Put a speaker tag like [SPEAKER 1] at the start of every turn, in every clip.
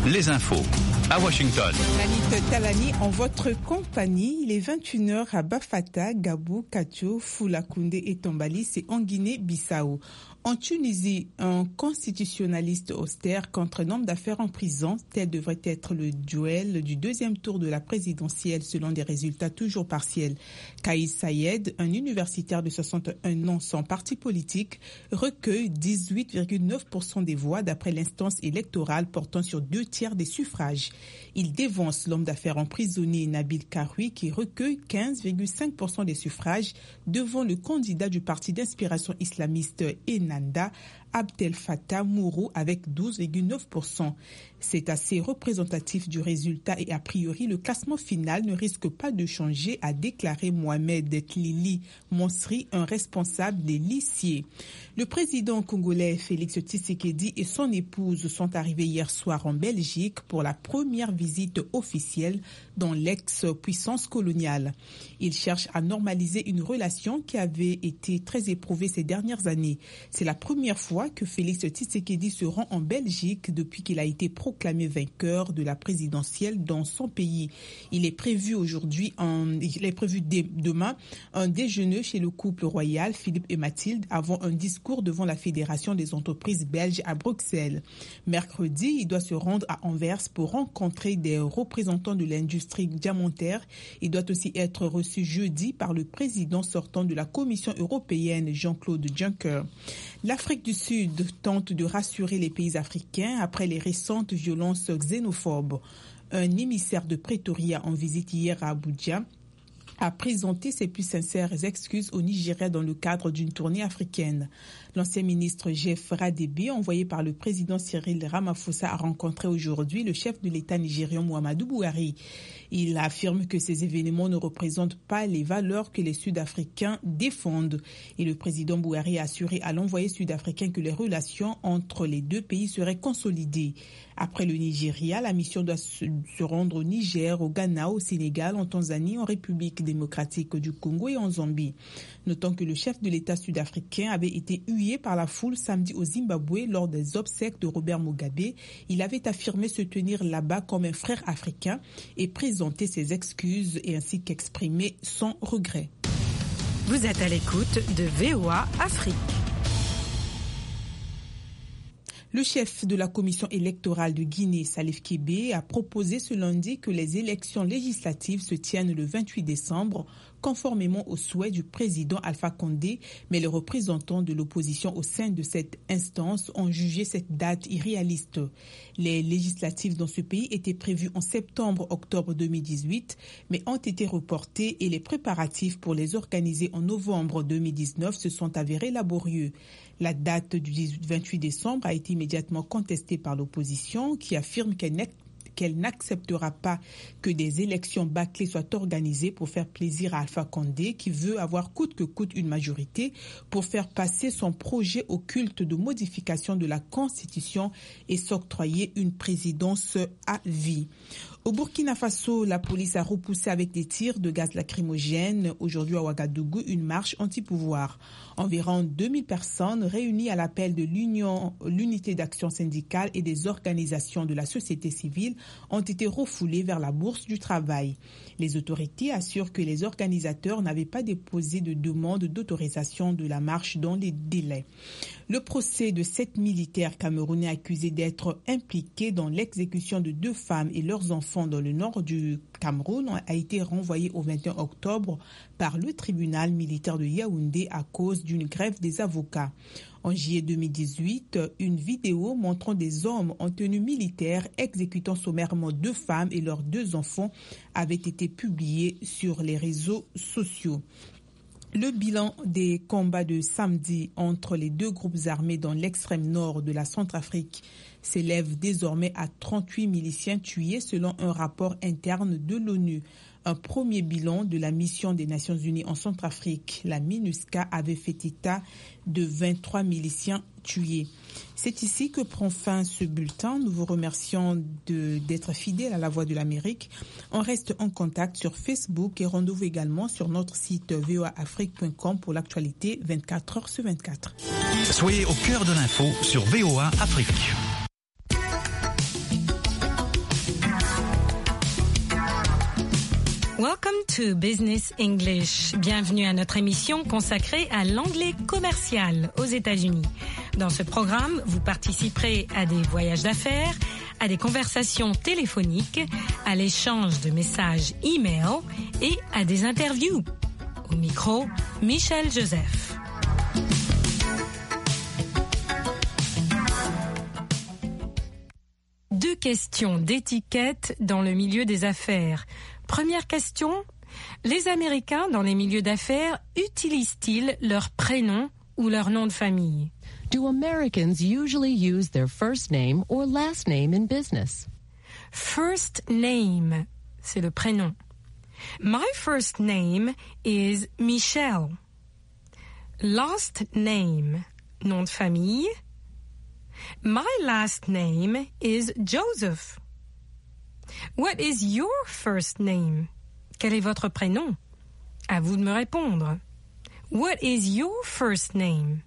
[SPEAKER 1] les infos à Washington.
[SPEAKER 2] Nanit Talani en votre compagnie. Il est 21h à Bafata, Gabou, Katio, Foulakoundé et Tombali, c'est en Guinée-Bissau. En Tunisie, un constitutionnaliste austère contre un homme d'affaires en prison. Tel devrait être le duel du deuxième tour de la présidentielle selon des résultats toujours partiels. Kaïs Sayed, un universitaire de 61 ans sans parti politique, recueille 18,9% des voix d'après l'instance électorale portant sur 2/3 des suffrages. Il dévance l'homme d'affaires emprisonné Nabil Karoui qui recueille 15,5% des suffrages devant le candidat du parti d'inspiration islamiste Ennahda, Abdel Fattah Mourou avec 12,9%. C'est assez représentatif du résultat et a priori le classement final ne risque pas de changer, a déclaré Mohamed Tlili Monsri, un responsable des lycées. Le président congolais Félix Tshisekedi et son épouse sont arrivés hier soir en Belgique pour la première visite officielle dans l'ex-puissance coloniale. Ils cherchent à normaliser une relation qui avait été très éprouvée ces dernières années. C'est la première fois que Félix Tshisekedi se rend en Belgique depuis qu'il a été proclamé vainqueur de la présidentielle dans son pays. Il est prévu demain un déjeuner chez le couple royal Philippe et Mathilde avant un discours devant la Fédération des entreprises belges à Bruxelles. Mercredi, il doit se rendre à Anvers pour rencontrer des représentants de l'industrie diamantaire. Il doit aussi être reçu jeudi par le président sortant de la Commission européenne, Jean-Claude Juncker. L'Afrique du Sud tente de rassurer les pays africains après les récentes violences xénophobes. Un émissaire de Pretoria en visite hier à Abuja a présenté ses plus sincères excuses au Nigeria dans le cadre d'une tournée africaine. L'ancien ministre Jeff Radebe, envoyé par le président Cyril Ramaphosa, a rencontré aujourd'hui le chef de l'État nigérian Muhammadu Buhari. Il affirme que ces événements ne représentent pas les valeurs que les Sud-Africains défendent. Et le président Buhari a assuré à l'envoyé sud-africain que les relations entre les deux pays seraient consolidées. Après le Nigeria, la mission doit se rendre au Niger, au Ghana, au Sénégal, en Tanzanie, en République démocratique du Congo et en Zambie. Notons que le chef de l'État sud-africain avait été hué par la foule samedi au Zimbabwe lors des obsèques de Robert Mugabe. Il avait affirmé se tenir là-bas comme un frère africain et présenter ses excuses et ainsi qu'exprimer son regret.
[SPEAKER 3] Vous êtes à l'écoute de VOA Afrique.
[SPEAKER 2] Le chef de la commission électorale de Guinée, Salif Kébé, a proposé ce lundi que les élections législatives se tiennent le 28 décembre, conformément aux souhaits du président Alpha Condé, mais les représentants de l'opposition au sein de cette instance ont jugé cette date irréaliste. Les législatives dans ce pays étaient prévues en septembre-octobre 2018, mais ont été reportées et les préparatifs pour les organiser en novembre 2019 se sont avérés laborieux. La date du 28 décembre a été immédiatement contestée par l'opposition qui affirme qu'elle n'acceptera pas que des élections bâclées soient organisées pour faire plaisir à Alpha Condé qui veut avoir coûte que coûte une majorité pour faire passer son projet occulte de modification de la Constitution et s'octroyer une présidence à vie. Au Burkina Faso, la police a repoussé avec des tirs de gaz lacrymogène aujourd'hui à Ouagadougou une marche anti-pouvoir. Environ 2000 personnes réunies à l'appel de l'unité d'action syndicale et des organisations de la société civile ont été refoulées vers la Bourse du Travail. Les autorités assurent que les organisateurs n'avaient pas déposé de demande d'autorisation de la marche dans les délais. Le procès de 7 militaires camerounais accusés d'être impliqués dans l'exécution de 2 femmes et leurs enfants dans le nord du Cameroun a été renvoyé au 21 octobre par le tribunal militaire de Yaoundé à cause d'une grève des avocats. En juillet 2018, une vidéo montrant des hommes en tenue militaire exécutant sommairement 2 femmes et leurs 2 enfants avait été publiée sur les réseaux sociaux. Le bilan des combats de samedi entre les 2 groupes armés dans l'extrême nord de la Centrafrique s'élève désormais à 38 miliciens tués selon un rapport interne de l'ONU. Un premier bilan de la mission des Nations Unies en Centrafrique, la MINUSCA, avait fait état de 23 miliciens tués. C'est ici que prend fin ce bulletin. Nous vous remercions d'être fidèles à la Voix de l'Amérique. On reste en contact sur Facebook et rendez-vous également sur notre site voaafrique.com pour l'actualité 24 heures sur 24.
[SPEAKER 1] Soyez au cœur de l'info sur VOA Afrique.
[SPEAKER 3] Welcome to Business English. Bienvenue à notre émission consacrée à l'anglais commercial aux États-Unis. Dans ce programme, vous participerez à des voyages d'affaires, à des conversations téléphoniques, à l'échange de messages e-mail et à des interviews. Au micro, Michel Joseph. Deux questions d'étiquette dans le milieu des affaires. Première question, les Américains dans les milieux d'affaires utilisent-ils leur prénom ou leur nom de famille?
[SPEAKER 4] Do Americans usually use their first name or last name in business?
[SPEAKER 3] First name, c'est le prénom. My first name is Michelle. Last name, nom de famille. My last name is Joseph. What is your first name? Quel est votre prénom? À vous de me répondre. What is your first name?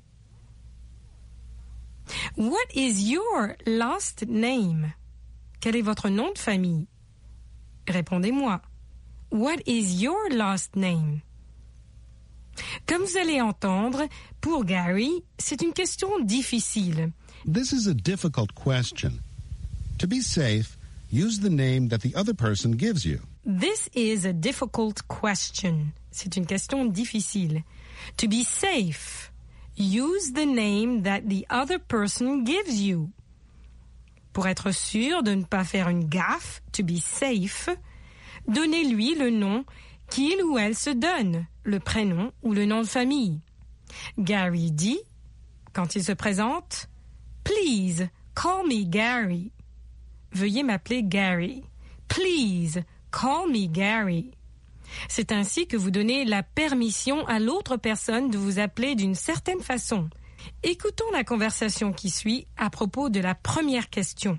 [SPEAKER 3] What is your last name? Quel est votre nom de famille? Répondez-moi. What is your last name? Comme vous allez entendre, pour Gary, c'est une question difficile.
[SPEAKER 5] This is a difficult question. To be safe, use the name that the other person gives you.
[SPEAKER 3] This is a difficult question. C'est une question difficile. To be safe, use the name that the other person gives you. Pour être sûr de ne pas faire une gaffe, to be safe, donnez-lui le nom qu'il ou elle se donne, le prénom ou le nom de famille. Gary dit, quand il se présente, « Please, call me Gary ». Veuillez m'appeler Gary. Please, call me Gary. C'est ainsi que vous donnez la permission à l'autre personne de vous appeler d'une certaine façon. Écoutons la conversation qui suit à propos de la première question.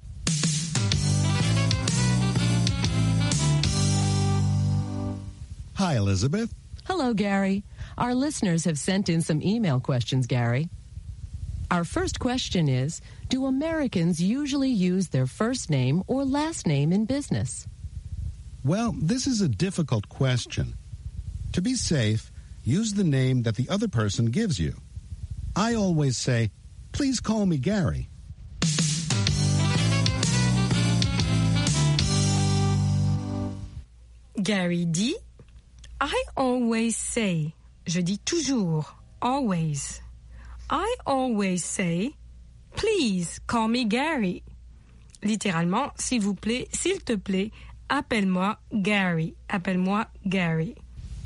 [SPEAKER 5] Hi, Elizabeth.
[SPEAKER 4] Hello, Gary. Our listeners have sent in some email questions, Gary. Our first question is, do Americans usually use their first name or last name in business?
[SPEAKER 5] Well, this is a difficult question. To be safe, use the name that the other person gives you. I always say, please call me Gary.
[SPEAKER 3] Gary dit, I always say, je dis toujours, always. I always say, please call me Gary. Littéralement, s'il vous plaît, s'il te plaît, appelle-moi Gary. Appelle-moi Gary.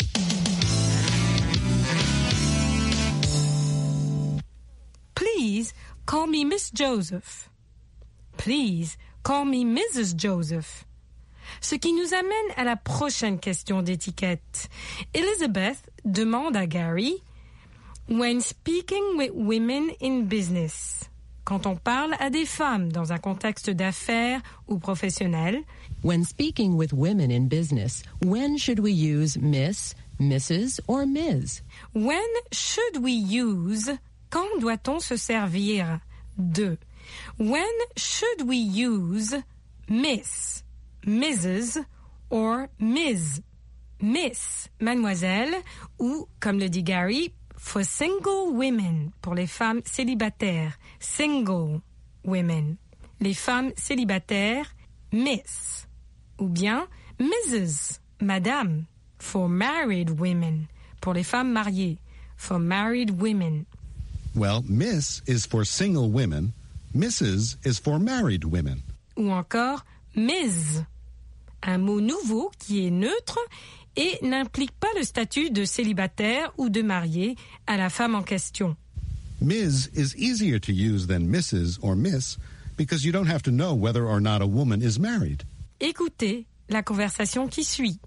[SPEAKER 3] Please call me Miss Joseph. Please call me Mrs. Joseph. Ce qui nous amène à la prochaine question d'étiquette. Elizabeth demande à Gary, when speaking with women in business, quand on parle à des femmes dans un contexte d'affaires ou professionnel,
[SPEAKER 4] when speaking with women in business, when should we use Miss, Mrs. or Ms?
[SPEAKER 3] When should we use, quand doit-on se servir de? When should we use Miss, Mrs. or Ms? Miss, mademoiselle, ou, comme le dit Gary, for single women, pour les femmes célibataires, single women. Les femmes célibataires, Miss. Ou bien Mrs., madame, for married women, pour les femmes mariées, for married women.
[SPEAKER 5] Well, Miss is for single women, Mrs. is for married women.
[SPEAKER 3] Ou encore Ms., un mot nouveau qui est neutre et n'implique pas le statut de célibataire ou de marié à la femme en question.
[SPEAKER 5] Ms. is easier to use than Mrs. or Miss because you don't have to know whether or not a woman is married.
[SPEAKER 3] Écoutez la conversation qui suit.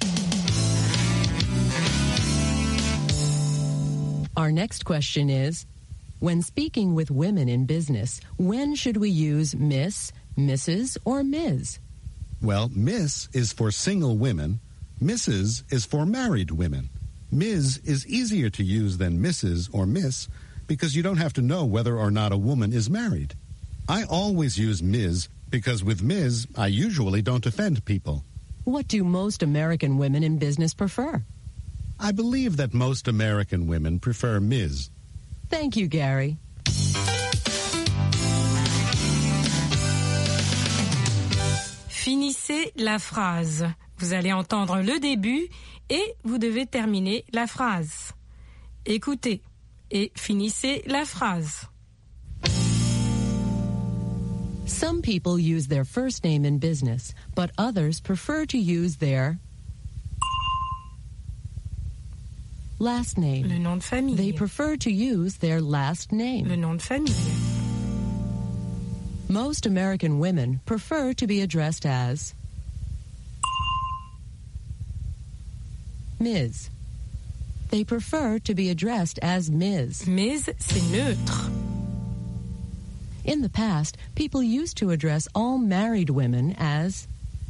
[SPEAKER 4] Our next question is, when speaking with women in business, when should we use Miss, Mrs. or Ms?
[SPEAKER 5] Well, Miss is for single women, Mrs. is for married women. Ms. is easier to use than Mrs. or Miss because you don't have to know whether or not a woman is married. I always use Ms. because with Ms. I usually don't offend people.
[SPEAKER 4] What do most American women in business prefer?
[SPEAKER 5] I believe that most American women prefer Ms.
[SPEAKER 4] Thank you, Gary.
[SPEAKER 3] Finissez la phrase. Vous allez entendre le début et vous devez terminer la phrase. Écoutez et finissez la phrase.
[SPEAKER 4] Some people use their first name in business, but others prefer to use their last name.
[SPEAKER 3] Le nom de famille.
[SPEAKER 4] They prefer to use their last name.
[SPEAKER 3] Le nom de famille.
[SPEAKER 4] Most American women prefer to be addressed as Ms. They prefer to be addressed as Ms.
[SPEAKER 3] Ms, c'est neutre.
[SPEAKER 4] In the past, people used to address all married women as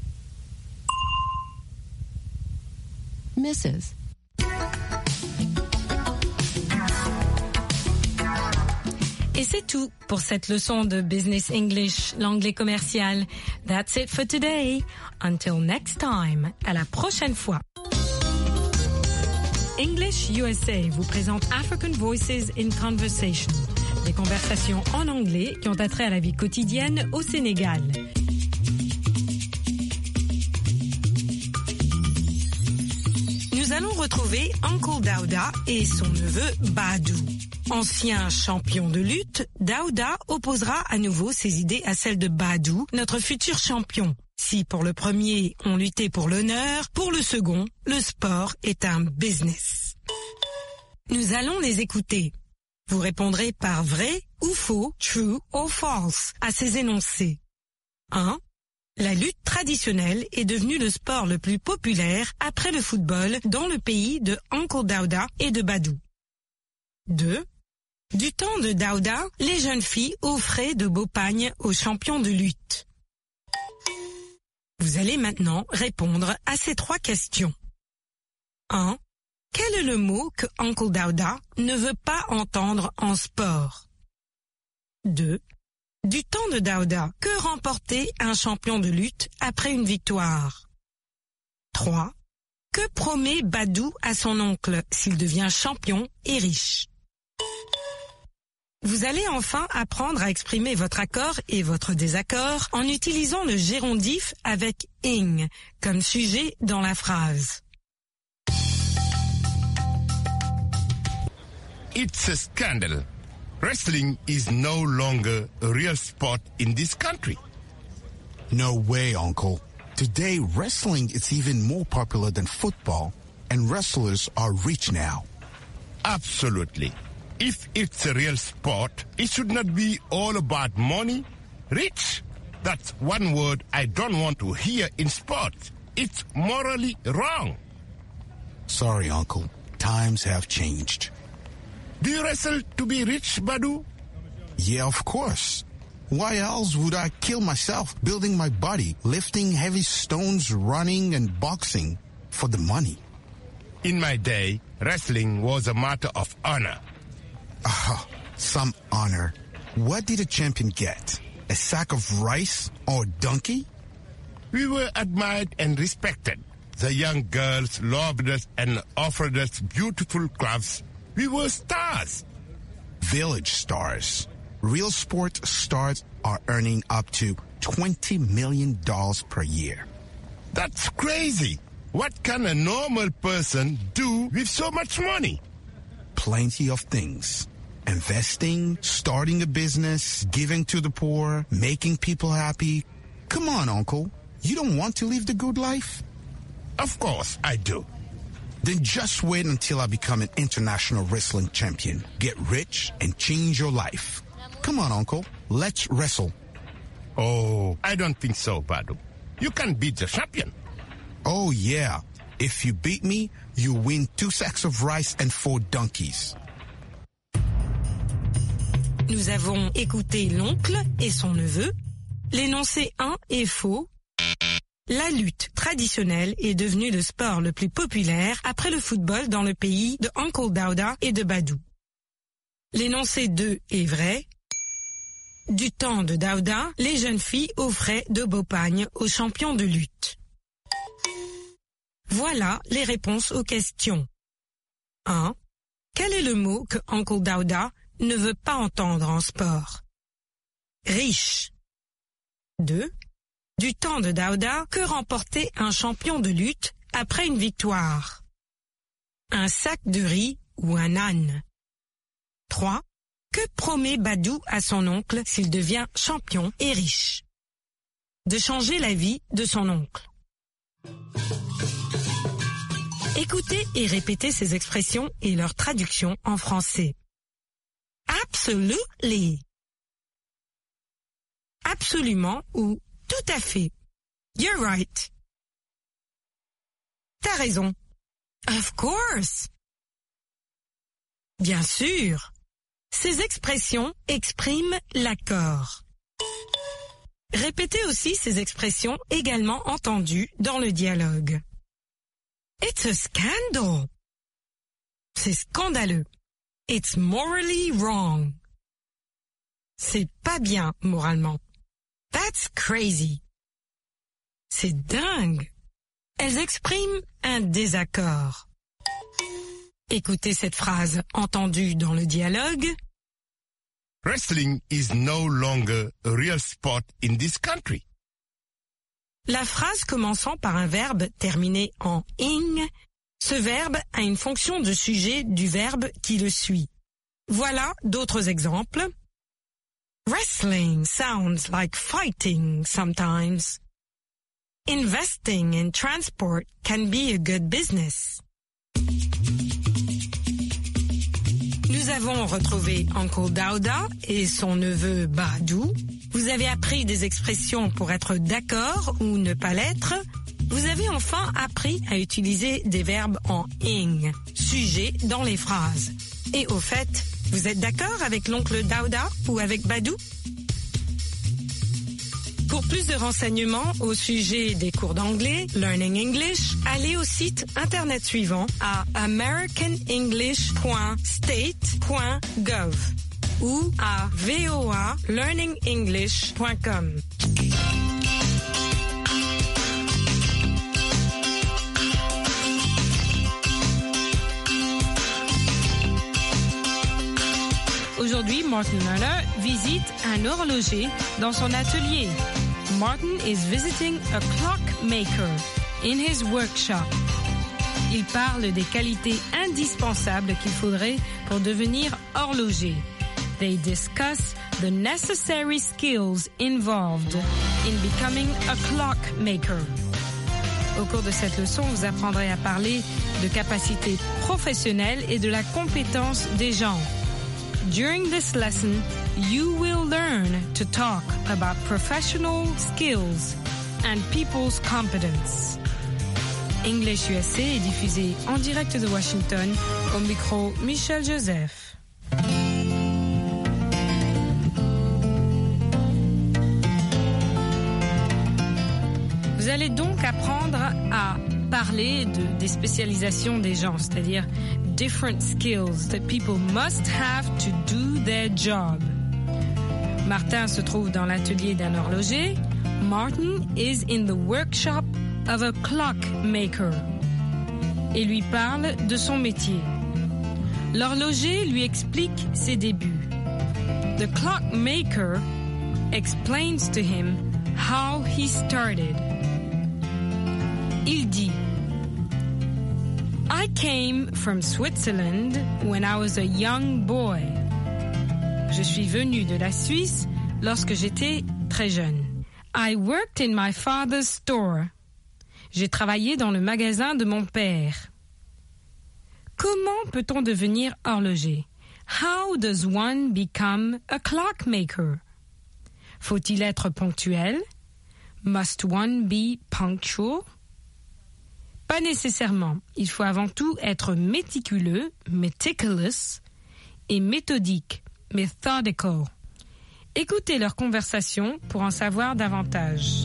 [SPEAKER 4] Mrs.
[SPEAKER 3] Et c'est tout pour cette leçon de Business English, l'anglais commercial. That's it for today. Until next time. À la prochaine fois. English USA vous présente African Voices in Conversation. Des conversations en anglais qui ont attrait à la vie quotidienne au Sénégal. Nous allons retrouver Uncle Daouda et son neveu Badou. Ancien champion de lutte, Daouda opposera à nouveau ses idées à celles de Badou, notre futur champion. Si pour le premier, on luttait pour l'honneur, pour le second, le sport est un business. Nous allons les écouter. Vous répondrez par vrai ou faux, true or false, à ces énoncés. 1. La lutte traditionnelle est devenue le sport le plus populaire après le football dans le pays de Uncle Daouda et de Badou. 2. Du temps de Daouda, les jeunes filles offraient de beaux pagnes aux champions de lutte. Vous allez maintenant répondre à ces 3 questions. 1. Quel est le mot que Uncle Daouda ne veut pas entendre en sport? 2. Du temps de Daouda, que remportait un champion de lutte après une victoire? 3. Que promet Badou à son oncle s'il devient champion et riche? Vous allez enfin apprendre à exprimer votre accord et votre désaccord en utilisant le gérondif avec ing comme sujet dans la phrase.
[SPEAKER 6] It's a scandal. Wrestling is no longer a real sport in this country.
[SPEAKER 7] No way, Uncle. Today, wrestling is even more popular than football, and wrestlers are rich now.
[SPEAKER 6] Absolutely. If it's a real sport, it should not be all about money. Rich, that's one word I don't want to hear in sports. It's morally wrong.
[SPEAKER 7] Sorry, Uncle. Times have changed.
[SPEAKER 6] Do you wrestle to be rich, Badou?
[SPEAKER 7] Yeah, of course. Why else would I kill myself building my body, lifting heavy stones, running and boxing for the money?
[SPEAKER 6] In my day, wrestling was a matter of honor.
[SPEAKER 7] Some honor. What did a champion get? A sack of rice or a donkey?
[SPEAKER 6] We were admired and respected. The young girls loved us and offered us beautiful crafts. We were stars.
[SPEAKER 7] Village stars. Real sport stars are earning up to $20 million per year.
[SPEAKER 6] That's crazy. What can a normal person do with so much money?
[SPEAKER 7] Plenty of things. Investing, starting a business, giving to the poor, making people happy. Come on, Uncle. You don't want to live the good life?
[SPEAKER 6] Of course I do.
[SPEAKER 7] Then just wait until I become an international wrestling champion. Get rich and change your life. Come on, Uncle. Let's wrestle.
[SPEAKER 6] Oh, I don't think so, Badou. You can beat the champion.
[SPEAKER 7] Oh, yeah. If you beat me, you win 2 sacks of rice and 4 donkeys.
[SPEAKER 3] Nous avons écouté l'oncle et son neveu. L'énoncé 1 est faux. La lutte traditionnelle est devenue le sport le plus populaire après le football dans le pays de Uncle Daouda et de Badou. L'énoncé 2 est vrai. Du temps de Daouda, les jeunes filles offraient de beaux pagnes aux champions de lutte. Voilà les réponses aux questions. 1. Quel est le mot que Uncle Dauda ne veut pas entendre en sport? Riche. 2. Du temps de Dauda, que remportait un champion de lutte après une victoire? Un sac de riz ou un âne? 3. Que promet Badou à son oncle s'il devient champion et riche? De changer la vie de son oncle. Écoutez et répétez ces expressions et leur traduction en français. Absolutely. Absolument ou tout à fait. You're right. T'as raison. Of course. Bien sûr. Ces expressions expriment l'accord. Répétez aussi ces expressions également entendues dans le dialogue. It's a scandal. C'est scandaleux. It's morally wrong. C'est pas bien moralement. That's crazy. C'est dingue. Elles expriment un désaccord. Écoutez cette phrase entendue dans le dialogue.
[SPEAKER 6] Wrestling is no longer a real sport in this country.
[SPEAKER 3] La phrase commençant par un verbe terminé en ing, ce verbe a une fonction de sujet du verbe qui le suit. Voilà d'autres exemples. Wrestling sounds like fighting sometimes. Investing in transport can be a good business. Nous avons retrouvé Uncle Dauda et son neveu Badou. Vous avez appris des expressions pour être d'accord ou ne pas l'être. Vous avez enfin appris à utiliser des verbes en ing, sujet dans les phrases. Et au fait, vous êtes d'accord avec l'oncle Dauda ou avec Badou? Pour plus de renseignements au sujet des cours d'anglais, Learning English, allez au site internet suivant à americanenglish.state.gov ou à voalearningenglish.com. Aujourd'hui, Martin Lerner visite un horloger dans son atelier. Martin is visiting a clockmaker in his workshop. Il parle des qualités indispensables qu'il faudrait pour devenir horloger. They discuss the necessary skills involved in becoming a clockmaker. Au cours de cette leçon, vous apprendrez à parler de capacités professionnelles et de la compétence des gens. During this lesson, you will learn to talk about professional skills and people's competence. English USA est diffusé en direct de Washington, au micro Michel Joseph. Vous allez donc apprendre à parler des spécialisations des gens, c'est-à-dire different skills that people must have to do their job. Martin se trouve dans l'atelier d'un horloger. Martin is in the workshop of a clockmaker et lui parle de son métier. L'horloger lui explique ses débuts. The clockmaker explains to him how he started. Il dit: I came from Switzerland when I was a young boy. Je suis venu de la Suisse lorsque j'étais très jeune. I worked in my father's store. J'ai travaillé dans le magasin de mon père. Comment peut-on devenir horloger? How does one become a clockmaker? Faut-il être ponctuel? Must one be punctual? Pas nécessairement. Il faut avant tout être méticuleux, meticulous, et méthodique, methodical. Écoutez leur conversation pour en savoir davantage.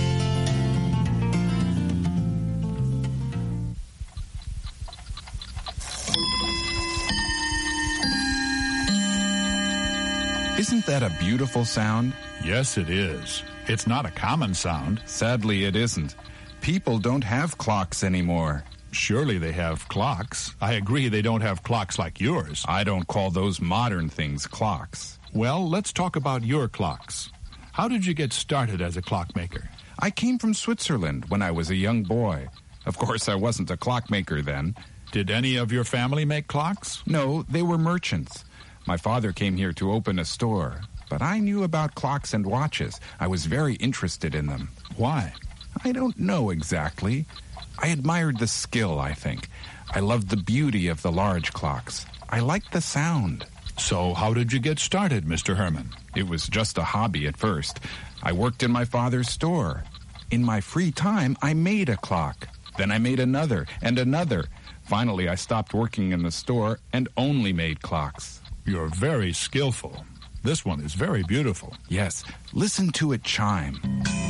[SPEAKER 1] Isn't that a beautiful sound?
[SPEAKER 8] Yes, it is. It's not a common sound.
[SPEAKER 1] Sadly, it isn't. People don't have clocks anymore.
[SPEAKER 8] Surely they have clocks. I agree they don't have clocks like yours.
[SPEAKER 1] I don't call those modern things clocks.
[SPEAKER 8] Well, let's talk about your clocks. How did you get started as a clockmaker?
[SPEAKER 1] I came from Switzerland when I was a young boy. Of course, I wasn't a clockmaker then.
[SPEAKER 8] Did any of your family make clocks?
[SPEAKER 1] No, they were merchants. My father came here to open a store, but I knew about clocks and watches. I was very interested in them.
[SPEAKER 8] Why?
[SPEAKER 1] I don't know exactly. I admired the skill, I think. I loved the beauty of the large clocks. I liked the sound.
[SPEAKER 8] So how did you get started, Mr. Herman?
[SPEAKER 1] It was just a hobby at first. I worked in my father's store. In my free time, I made a clock. Then I made another and another. Finally, I stopped working in the store and only made clocks.
[SPEAKER 8] You're very skillful. This one is very beautiful.
[SPEAKER 1] Yes, listen to it chime.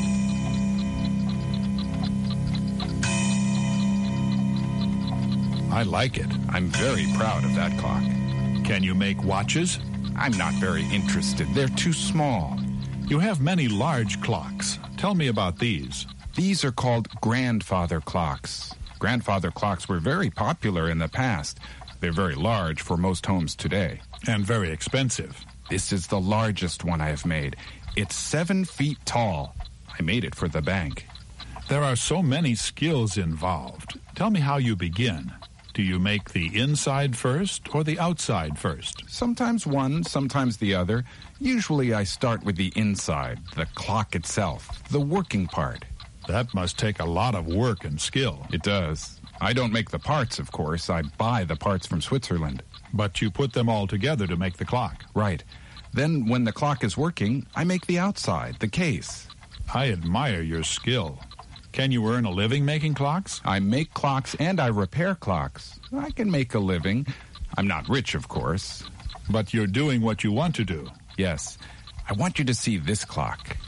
[SPEAKER 8] I like it.
[SPEAKER 1] I'm very proud of that clock.
[SPEAKER 8] Can you make watches?
[SPEAKER 1] I'm not very interested. They're too small.
[SPEAKER 8] You have many large clocks. Tell me about these.
[SPEAKER 1] These are called grandfather clocks. Grandfather clocks were very popular in the past. They're very large for most homes today.
[SPEAKER 8] And very expensive.
[SPEAKER 1] This is the largest one I have made. It's 7 feet tall. I made it for the bank.
[SPEAKER 8] There are so many skills involved. Tell me how you begin. Do you make the inside first or the outside first?
[SPEAKER 1] Sometimes one, sometimes the other. Usually I start with the inside, the clock itself, the working part.
[SPEAKER 8] That must take a lot of work and skill.
[SPEAKER 1] It does. I don't make the parts, of course. I buy the parts from Switzerland.
[SPEAKER 8] But you put them all together to make the clock.
[SPEAKER 1] Right. Then when the clock is working, I make the outside, the case.
[SPEAKER 8] I admire your skill. Can you earn a living making clocks?
[SPEAKER 1] I make clocks and I repair clocks. I can make a living. I'm not rich, of course.
[SPEAKER 8] But you're doing what you want to do.
[SPEAKER 1] Yes. I want you to see this clock.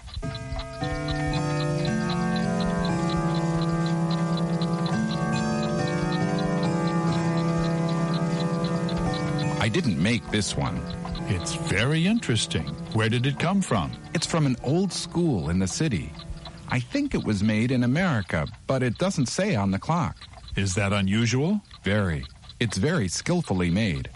[SPEAKER 1] I didn't make this one.
[SPEAKER 8] It's very interesting. Where did it come from?
[SPEAKER 1] It's from an old school in the city. I think it was made in America, but it doesn't say on the clock.
[SPEAKER 8] Is that unusual?
[SPEAKER 1] Very. It's very skillfully made.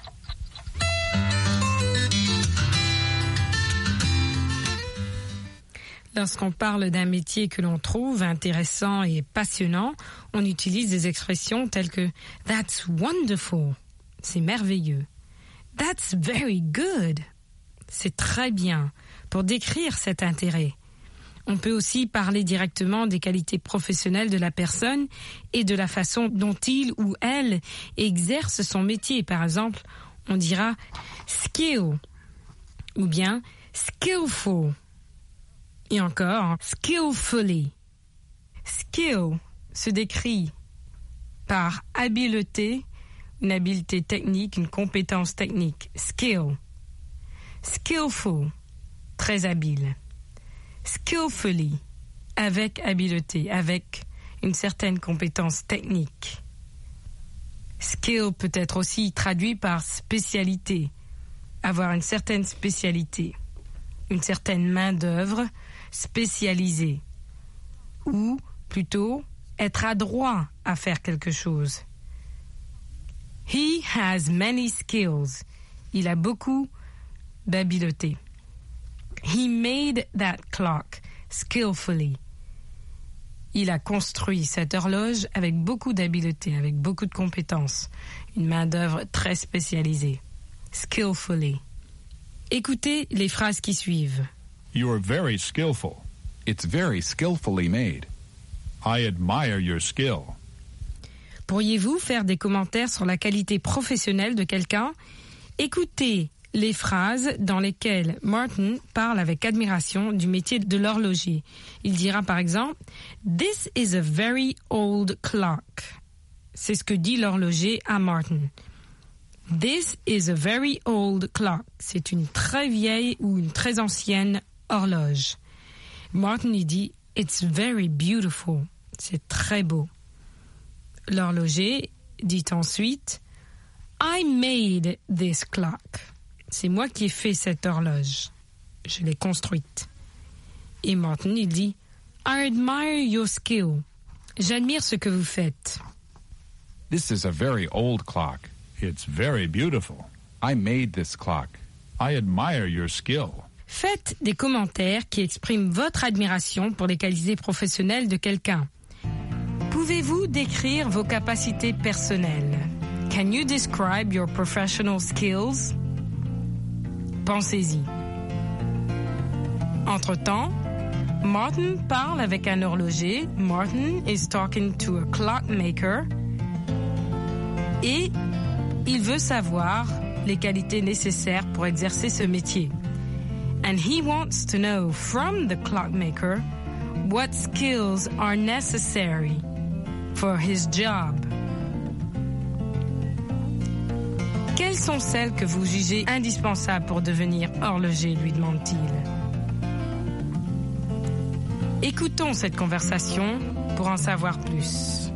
[SPEAKER 3] Lorsqu'on parle d'un métier que l'on trouve intéressant et passionnant, on utilise des expressions telles que « That's wonderful », c'est merveilleux. « That's very good », c'est très bien, pour décrire cet intérêt. On peut aussi parler directement des qualités professionnelles de la personne et de la façon dont il ou elle exerce son métier. Par exemple, on dira « skill » ou bien « skillful ». Et encore, skillfully. Skill se décrit par habileté, une habileté technique, une compétence technique. Skill. Skillful, très habile. Skillfully, avec habileté, avec une certaine compétence technique. Skill peut être aussi traduit par spécialité, avoir une certaine spécialité, une certaine main-d'œuvre spécialisée, ou plutôt être adroit à faire quelque chose. He has many skills. Il a beaucoup d'habileté. He made that clock skillfully. Il a construit cette horloge avec beaucoup d'habileté, avec beaucoup de compétences, une main-d'œuvre très spécialisée. Skillfully. Écoutez les phrases qui suivent.
[SPEAKER 8] You are very skillful.
[SPEAKER 1] It's very skillfully made.
[SPEAKER 8] I admire your skill.
[SPEAKER 3] Pourriez-vous faire des commentaires sur la qualité professionnelle de quelqu'un? Écoutez les phrases dans lesquelles Martin parle avec admiration du métier de l'horloger. Il dira par exemple « This is a very old clock ». C'est ce que dit l'horloger à Martin. « This is a very old clock ». C'est une très vieille ou une très ancienne horloge. Martin il dit « It's very beautiful ». C'est très beau. L'horloger dit ensuite « I made this clock ». C'est moi qui ai fait cette horloge. Je l'ai construite. Et Martin, il dit « I admire your skill ». J'admire ce que vous faites.
[SPEAKER 1] This is a very old clock.
[SPEAKER 8] It's very beautiful.
[SPEAKER 1] I made this clock.
[SPEAKER 8] I admire your skill.
[SPEAKER 3] Faites des commentaires qui expriment votre admiration pour les qualités professionnelles de quelqu'un. Pouvez-vous décrire vos capacités personnelles? Can you describe your professional skills? Pensez-y. Entre-temps, Martin parle avec un horloger. Martin is talking to a clockmaker. Et il veut savoir les qualités nécessaires pour exercer ce métier. And he wants to know from the clockmaker what skills are necessary for his job. Quelles sont celles que vous jugez indispensables pour devenir horloger, lui demande-t-il. Écoutons cette conversation pour en savoir plus.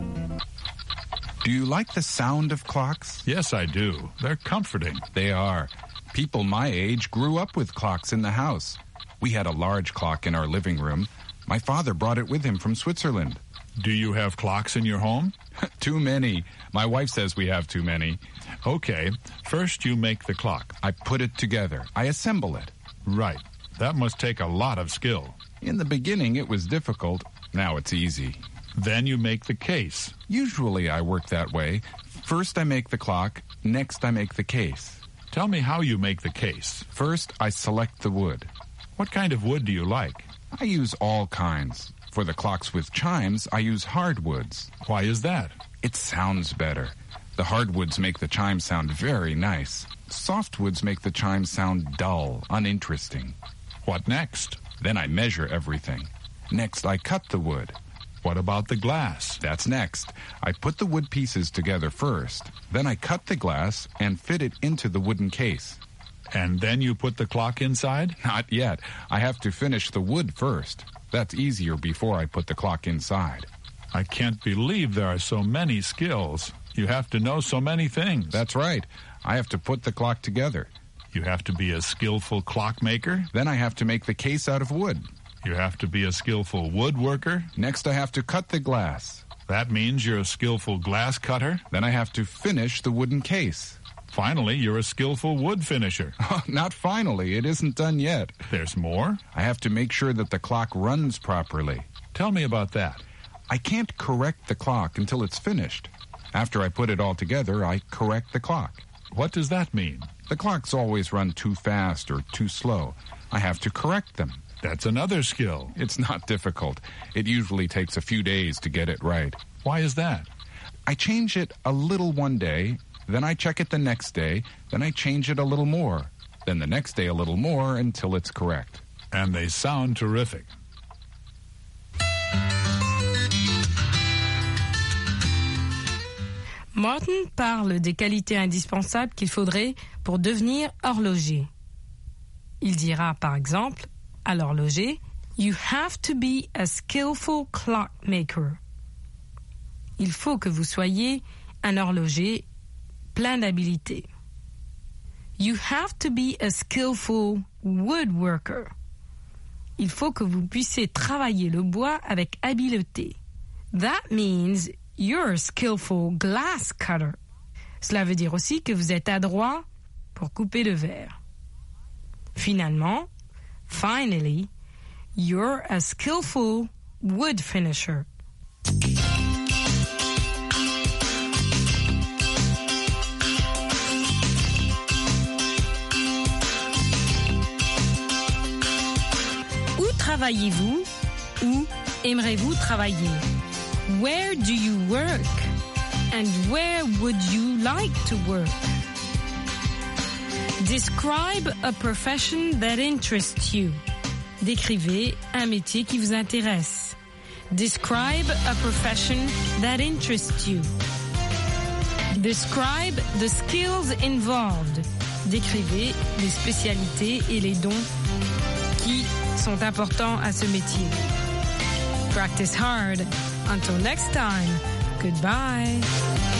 [SPEAKER 1] Do you like the sound of clocks?
[SPEAKER 8] Yes, I do. They're comforting.
[SPEAKER 1] They are. People my age grew up with clocks in the house. We had a large clock in our living room. My father brought it with him from Switzerland.
[SPEAKER 8] Do you have clocks in your home?
[SPEAKER 1] Too many. My wife says we have too many.
[SPEAKER 8] Okay, first you make the clock.
[SPEAKER 1] I put it together. I assemble it.
[SPEAKER 8] Right. That must take a lot of skill.
[SPEAKER 1] In the beginning, it was difficult. Now it's easy.
[SPEAKER 8] Then you make the case.
[SPEAKER 1] Usually I work that way. First I make the clock, next I make the case.
[SPEAKER 8] Tell me how you make the case.
[SPEAKER 1] First I select the wood.
[SPEAKER 8] What kind of wood do you like?
[SPEAKER 1] I use all kinds. For the clocks with chimes, I use hardwoods.
[SPEAKER 8] Why is that?
[SPEAKER 1] It sounds better. The hardwoods make the chimes sound very nice. Softwoods make the chimes sound dull, uninteresting.
[SPEAKER 8] What next?
[SPEAKER 1] Then I measure everything. Next I cut the wood.
[SPEAKER 8] What about the glass?
[SPEAKER 1] That's next. I put the wood pieces together first. Then I cut the glass and fit it into the wooden case.
[SPEAKER 8] And then you put the clock inside?
[SPEAKER 1] Not yet. I have to finish the wood first. That's easier before I put the clock inside.
[SPEAKER 8] I can't believe there are so many skills. You have to know so many things.
[SPEAKER 1] That's right. I have to put the clock together.
[SPEAKER 8] You have to be a skillful clockmaker.
[SPEAKER 1] Then I have to make the case out of wood.
[SPEAKER 8] You have to be a skillful woodworker.
[SPEAKER 1] Next I have to cut the glass.
[SPEAKER 8] That means you're a skillful glass cutter.
[SPEAKER 1] Then I have to finish the wooden case.
[SPEAKER 8] Finally, you're a skillful wood finisher.
[SPEAKER 1] Not finally. It isn't done yet.
[SPEAKER 8] There's more?
[SPEAKER 1] I have to make sure that the clock runs properly.
[SPEAKER 8] Tell me about that.
[SPEAKER 1] I can't correct the clock until it's finished. After I put it all together, I correct the clock.
[SPEAKER 8] What does that mean?
[SPEAKER 1] The clocks always run too fast or too slow. I have to correct them.
[SPEAKER 8] That's another skill.
[SPEAKER 1] It's not difficult. It usually takes a few days to get it right.
[SPEAKER 8] Why is that?
[SPEAKER 1] I change it a little one day, then I check it the next day, then I change it a little more, then the next day a little more until it's correct.
[SPEAKER 8] And they sound terrific.
[SPEAKER 3] Martin parle des qualités indispensables qu'il faudrait pour devenir horloger. Il dira par exemple à l'horloger, You have to be a skillful clockmaker. Il faut que vous soyez un horloger plein d'habileté. You have to be a skillful woodworker. Il faut que vous puissiez travailler le bois avec habileté. That means you're a skillful glass cutter. Cela veut dire aussi que vous êtes adroit pour couper le verre. Finalement, finally, you're a skillful wood finisher. Où travaillez-vous? Où aimerez-vous travailler? Where do you work? And where would you like to work? Describe a profession that interests you. Décrivez un métier qui vous intéresse. Describe a profession that interests you. Describe the skills involved. Décrivez les spécialités et les dons qui sont importants à ce métier. Practice hard. Until next time, goodbye.